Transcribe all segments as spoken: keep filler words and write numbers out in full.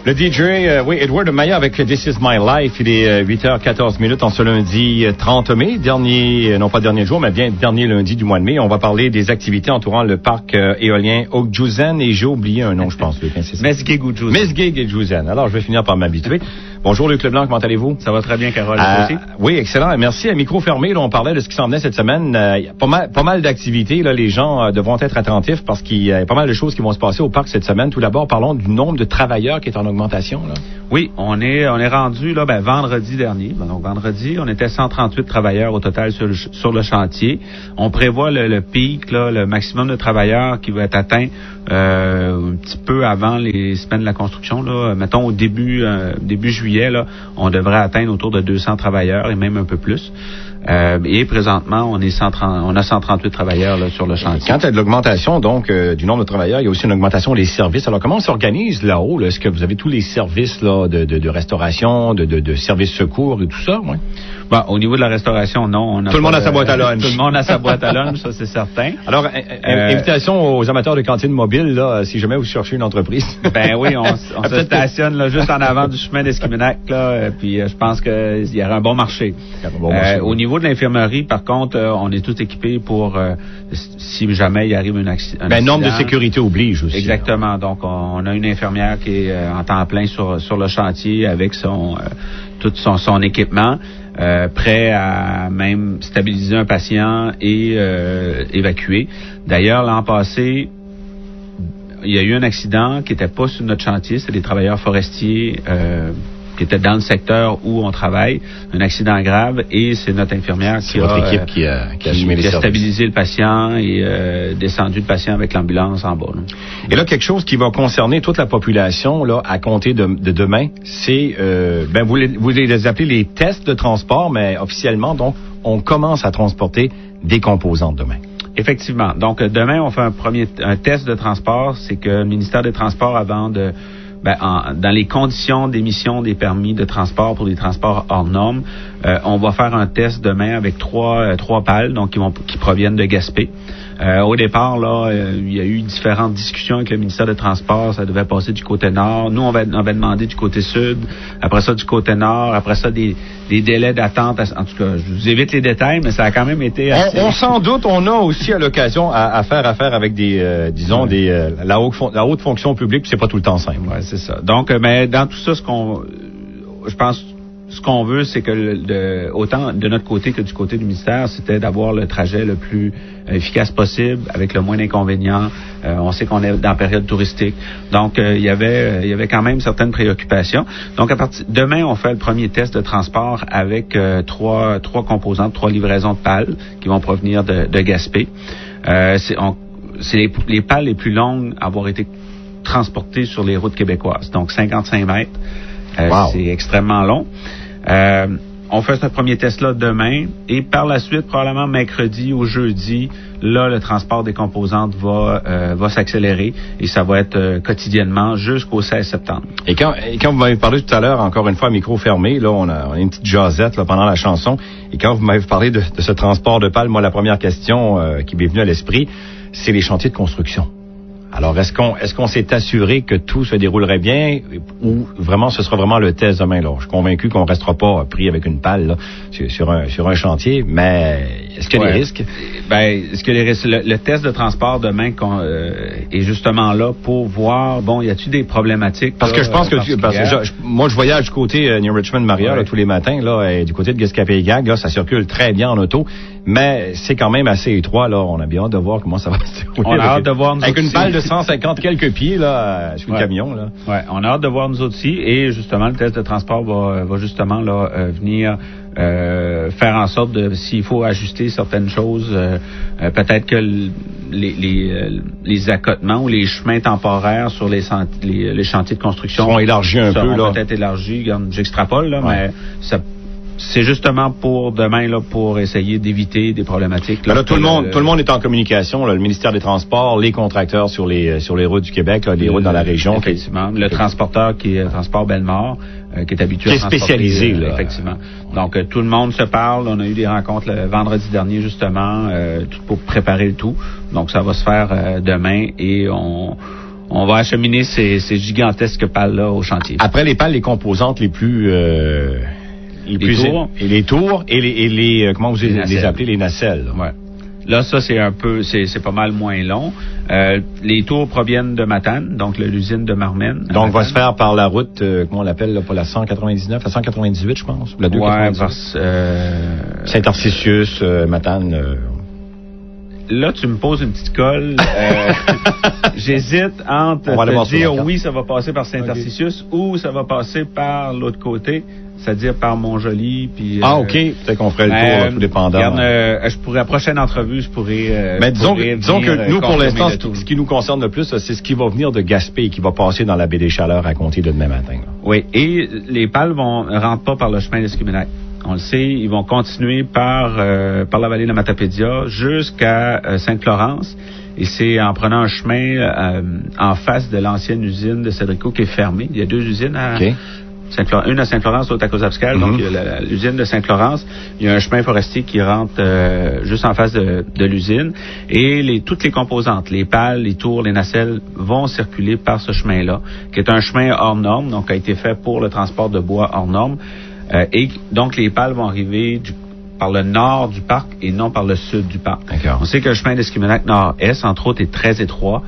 Le D J, euh, oui, Edward Maya avec This Is My Life. Il est euh, huit heures quatorze minutes en ce lundi trente mai, dernier, euh, non pas dernier jour, mais bien dernier lundi du mois de mai. On va parler des activités entourant le parc euh, éolien Oak-Juzan et j'ai oublié un nom, je pense. Mesgi'g-Ujuzan. Mesgi'g-Ujuzan. Alors, je vais finir par m'habituer. Bonjour Luc Leblanc, comment allez-vous? Ça va très bien, Carole. Euh, aussi? Oui, excellent. Merci. À micro fermé, là, on parlait de ce qui s'en venait cette semaine. Euh, y a pas mal, pas mal d'activités. Là, les gens euh, devront être attentifs parce qu'il y a pas mal de choses qui vont se passer au parc cette semaine. Tout d'abord, parlons du nombre de travailleurs qui est en augmentation. Là. Oui, on est on est rendu là, ben, vendredi dernier. Donc vendredi, on était cent trente-huit travailleurs au total sur le, sur le chantier. On prévoit le, le pic, là, le maximum de travailleurs qui va être atteint euh, un petit peu avant les semaines de la construction. Là. Mettons au début euh, début juillet, là, on devrait atteindre autour de deux cents travailleurs et même un peu plus. Euh, et présentement, on est cent trente, on a cent trente-huit travailleurs là, sur le chantier. Quand il y a de l'augmentation donc euh, du nombre de travailleurs, il y a aussi une augmentation des services. Alors comment on s'organise là-haut? Là? Est-ce que vous avez tous les services là, de, de, de restauration, de, de, de services secours et tout ça? Ouais. Bon, au niveau de la restauration, non. On a tout le monde de, a sa boîte à lunch. Tout le monde a sa boîte à lunch, ça c'est certain. Alors, euh, invitation aux amateurs de cantines mobiles, là, si jamais vous cherchez une entreprise. Ben oui, on, on se stationne là, juste en avant du chemin d'Esquimanac, là, puis euh, je pense qu'il y aura un bon marché. Un bon marché euh, oui. Au niveau de l'infirmerie, par contre, euh, on est tous équipés pour, euh, si jamais il arrive un, acci- un ben, accident. Norme de sécurité oblige aussi. Exactement. Là. Donc, on, on a une infirmière qui est euh, en temps plein sur, sur le chantier avec son, euh, tout son, son équipement. Euh, prêt à même stabiliser un patient et euh, évacuer. D'ailleurs, l'an passé, il y a eu un accident qui n'était pas sur notre chantier, c'était des travailleurs forestiers euh, qui étaient dans le secteur où on travaille, un accident grave, et c'est notre infirmière qui votre a, équipe qui a, qui a, qui, les qui a stabilisé le patient et euh, descendu le patient avec l'ambulance en bas. Là. Et là, quelque chose qui va concerner toute la population là à compter de, de demain, c'est, euh, ben vous les, vous les appelez les tests de transport, mais officiellement, donc, on commence à transporter des composantes demain. Effectivement. Donc, demain, on fait un premier un test de transport. C'est que le ministère des Transports, avant de Ben, en, dans les conditions d'émission des permis de transport pour les transports hors normes, euh, on va faire un test demain avec trois euh, trois pales, donc qui vont qui proviennent de Gaspé. Euh, au départ, là, euh, il y a eu différentes discussions avec le ministère des Transports. Ça devait passer du côté nord. Nous, on va on va demander du côté sud. Après ça, du côté nord. Après ça, des des délais d'attente. En tout cas, je vous évite les détails, mais ça a quand même été assez... On, on s'en doute, on a aussi à l'occasion à, à faire affaire avec des, euh, disons, ouais. des euh, la, haute, la haute fonction publique, puis c'est pas tout le temps simple. Ouais, c'est ça. Donc, mais dans tout ça, ce qu'on, je pense, ce qu'on veut, c'est que le, de, autant de notre côté que du côté du ministère, c'était d'avoir le trajet le plus efficace possible, avec le moins d'inconvénients. Euh, on sait qu'on est dans la période touristique, donc euh, il y avait, il y avait quand même certaines préoccupations. Donc, à partir demain, on fait le premier test de transport avec euh, trois, trois composantes, trois livraisons de pales qui vont provenir de, de Gaspé. Euh, c'est, on, c'est les, les pales les plus longues à avoir été transportées sur les routes québécoises, donc cinquante-cinq mètres. Euh, wow. C'est extrêmement long. Euh, on fait ce premier test-là demain et par la suite, probablement mercredi ou jeudi, là, le transport des composantes va euh, va s'accélérer et ça va être euh, quotidiennement jusqu'au seize septembre. Et quand, et quand vous m'avez parlé tout à l'heure, encore une fois, micro fermé, là, on a, on a une petite jasette là, pendant la chanson, et quand vous m'avez parlé de, de ce transport de pales, moi, la première question euh, qui m'est venue à l'esprit, c'est les chantiers de construction. Alors, est-ce qu'on est-ce qu'on s'est assuré que tout se déroulerait bien ou vraiment ce sera vraiment le test demain? Là? Je suis convaincu qu'on restera pas pris avec une pale là, sur, sur un sur un chantier, mais est-ce qu'il y a ouais. des risques? Ben, est-ce que les risques? Le, le test de transport demain qu'on, euh, est justement là pour voir, bon, y a-t-il des problématiques? Parce là, que je pense que tu, parce que je, moi je voyage du côté euh, New Richmond Maria ouais. là, tous les matins là, et du côté de Gaspé-Gag, là, ça circule très bien en auto, mais c'est quand même assez étroit là. On a bien hâte de voir comment ça va se dérouler. On a hâte de voir nous avec une aussi. pale de cent cinquante quelques pieds là sur ouais. le camion là. Ouais, on a hâte de voir nous aussi et justement le test de transport va, va justement là euh, venir euh, faire en sorte de s'il faut ajuster certaines choses, euh, euh, peut-être que l, les les, euh, les accotements ou les chemins temporaires sur les, les, les chantiers de construction seront élargis un peu là. Peut-être élargis, j'extrapole là, ouais. mais ça c'est justement pour demain là pour essayer d'éviter des problématiques. Là, là, tout le monde, le... tout le monde est en communication. Là, le ministère des Transports, les contracteurs sur les sur les routes du Québec, là, les routes dans la région. Effectivement, le okay. transporteur qui est Transport Bellemare, euh, qui est habitué qui à transporter. Qui est spécialisé là. Effectivement. Donc euh, tout le monde se parle. On a eu des rencontres le vendredi dernier justement, euh, tout pour préparer le tout. Donc ça va se faire euh, demain et on on va acheminer ces, ces gigantesques pales-là au chantier. Après les pales, les composantes les plus... Euh, les, les plus tours. Et les tours et les... Et les euh, comment vous les, les appelez? Les nacelles. Ouais. Là, ça, c'est un peu, c'est, c'est pas mal moins long. Euh, les tours proviennent de Matane, donc de l'usine de Marmen. Donc, Matane. Va se faire par la route, euh, comment on l'appelle, là, pas la cent quatre-vingt-dix-neuf, la cent quatre-vingt-dix-huit, je pense, ou la deux cent quatre-vingt-dix-huit. Ouais, parce, euh... Saint-Tarcisius, euh, Matane. Euh... Là, tu me poses une petite colle. Euh, j'hésite entre te dire oui, ça va passer par Saint-Tarcisius okay. ou ça va passer par l'autre côté, c'est-à-dire par Montjoli. Puis, ah, euh, OK. Peut-être qu'on ferait le tour, euh, là, tout dépendant. Regarde, euh, je pourrais, à la prochaine entrevue, je pourrais... Euh, Mais disons, pourrais disons venir, que nous, pour l'instant, ce qui, ce qui nous concerne le plus, c'est ce qui va venir de Gaspé et qui va passer dans la baie des Chaleurs à compter de demain matin. Là. Oui, et les pales vont rentrent pas par le chemin d'Esquimanac. On le sait, ils vont continuer par euh, par la vallée de Matapédia jusqu'à euh, Sainte-Florence. Et c'est en prenant un chemin euh, en face de l'ancienne usine de Cédrico qui est fermée. Il y a deux usines à okay. Sainte-Florence, une à Sainte-Florence, l'autre à Cozapscal. Mm-hmm. Donc, il y a la, l'usine de Sainte-Florence. Il y a un chemin forestier qui rentre euh, juste en face de, de l'usine. Et les, toutes les composantes, les pales, les tours, les nacelles, vont circuler par ce chemin-là, qui est un chemin hors norme, donc a été fait pour le transport de bois hors norme. Euh, et donc, les pales vont arriver du, par le nord du parc et non par le sud du parc. D'accord. On sait que le chemin d'Esquimanac nord-est, entre autres, est très étroit.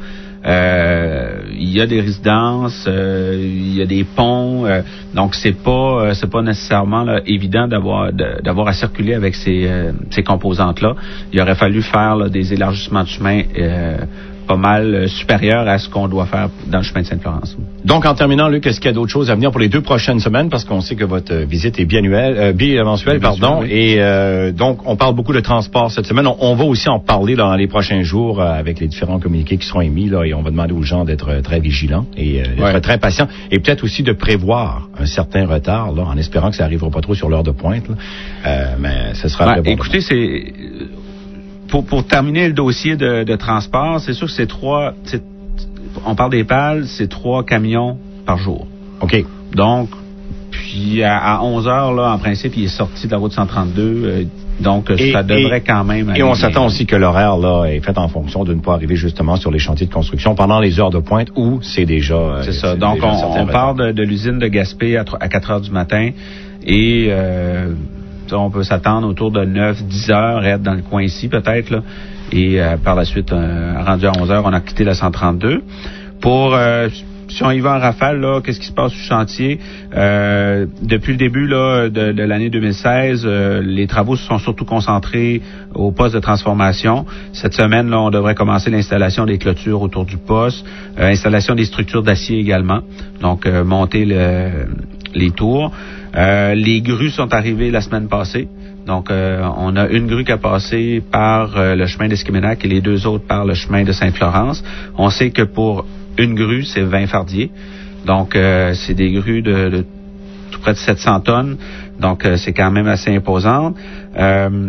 Euh, il y a des résidences, euh, il y a des ponts, euh, donc c'est pas euh, c'est pas nécessairement là, évident d'avoir de, d'avoir à circuler avec ces euh, ces composantes-là. Il aurait fallu faire là, des élargissements de chemin euh, pas mal euh, supérieurs à ce qu'on doit faire dans le chemin de Sainte-Florence. Donc, en terminant, Luc, est-ce qu'il y a d'autres choses à venir pour les deux prochaines semaines? Parce qu'on sait que votre visite est biannuelle, euh, bimensuelle, pardon. Oui. Et euh, donc, on parle beaucoup de transport cette semaine. On, on va aussi en parler là, dans les prochains jours euh, avec les différents communiqués qui seront émis. Là, et on va demander aux gens d'être euh, très vigilants et euh, d'être ouais. très patients. Et peut-être aussi de prévoir un certain retard, là, en espérant que ça n'arrivera pas trop sur l'heure de pointe. Là. Euh, mais ce sera... Ouais, écoutez, c'est... Pour, pour terminer le dossier de, de transport, c'est sûr que c'est trois... C'est, on parle des pales, c'est trois camions par jour. OK. Donc, puis à, à onze heures, là, en principe, il est sorti de la route cent trente-deux. Euh, donc, et, ça devrait et, quand même... Et on s'attend aussi que l'horaire là est fait en fonction de ne pas arriver justement sur les chantiers de construction pendant les heures de pointe où c'est déjà... Euh, c'est ça. C'est donc, on, on part de, de l'usine de Gaspé à, à quatre heures du matin et... Euh, on peut s'attendre autour de neuf dix heures, être dans le coin ici peut-être, là. Et euh, par la suite, euh, rendu à onze heures, on a quitté la cent trente-deux. Pour, euh, si on y va en rafale, là, qu'est-ce qui se passe sur le chantier? Euh, depuis le début là, de, de l'année deux mille seize, euh, les travaux se sont surtout concentrés au poste de transformation. Cette semaine, là, on devrait commencer l'installation des clôtures autour du poste, euh, installation des structures d'acier également, donc euh, monter le, les tours. Euh, les grues sont arrivées la semaine passée. Donc, euh, on a une grue qui a passé par euh, le chemin d'Esquimanac et les deux autres par le chemin de Sainte-Florence. On sait que pour une grue, c'est vingt fardiers. Donc, euh, c'est des grues de, de tout près de sept cents tonnes. Donc, euh, c'est quand même assez imposant. Euh,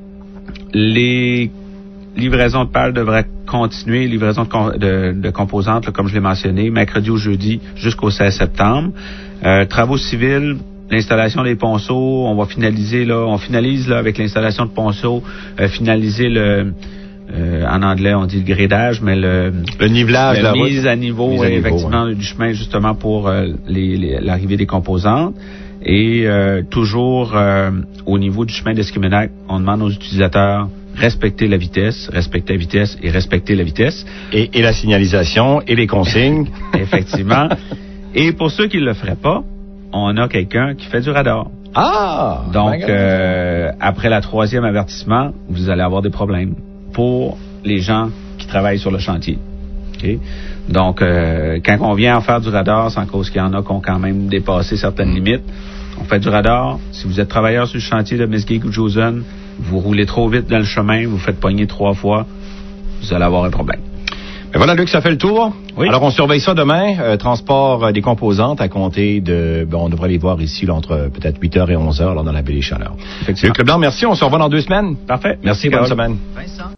les livraisons de pales devraient continuer, livraison de, de, de composantes, là, comme je l'ai mentionné, mercredi ou jeudi jusqu'au seize septembre. Euh, travaux civils, l'installation des ponceaux, on va finaliser là, on finalise là avec l'installation de ponceaux, euh, finaliser le, euh, en anglais on dit le grédage, mais le, le nivelage, la la mise route. à niveau, mise à ouais, niveau effectivement ouais. du chemin justement pour euh, les, les, l'arrivée des composantes. Et euh, toujours euh, au niveau du chemin d'Esquimanac, on demande aux utilisateurs respecter la vitesse, respecter la vitesse et respecter la vitesse. Et, et la signalisation et les consignes. Effectivement. Et pour ceux qui ne le feraient pas, on a quelqu'un qui fait du radar. Ah! Donc, euh, après la troisième avertissement, vous allez avoir des problèmes pour les gens qui travaillent sur le chantier. Okay? Donc, euh, quand on vient en faire du radar, c'est en cause qu'il y en a qui ont quand même dépassé certaines mmh. limites. On fait du radar. Si vous êtes travailleur sur le chantier de Mesgi'g ou Josen, vous roulez trop vite dans le chemin, vous faites pogner trois fois, vous allez avoir un problème. Ben voilà, Luc, ça fait le tour. Oui. Alors, on surveille ça demain. Euh, transport euh, des composantes à compter de... Ben, on devrait les voir ici là, entre peut-être huit heures et onze heures là, dans la baie des Chaleurs. Luc Leblanc, merci. On se revoit dans deux semaines. Parfait. Merci, merci bonne semaine. Vincent.